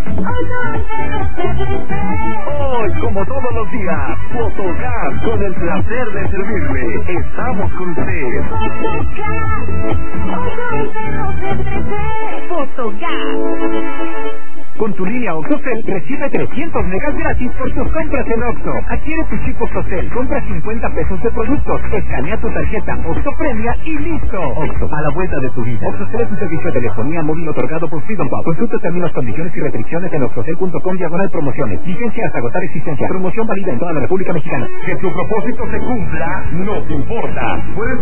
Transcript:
Hoy, como todos los días, Fotogas, con el placer de servirle. Estamos con usted. Fotogas. Con tu línea OXXOCEL recibe 300 megas gratis por tus compras en OXXO. Adquiere tu chip OXXOCEL, compra 50 pesos de productos, escanea tu tarjeta OXXO Premia y listo. OXXO, a la vuelta de tu vida. OXXOCEL es un servicio de telefonía móvil otorgado por Freedom Pop. Consulta términos, condiciones y restricciones en oxxocel.com/promociones. Vigencia hasta agotar existencia. Promoción válida en toda la República Mexicana. Que tu propósito se cumpla, nos importa. Puedes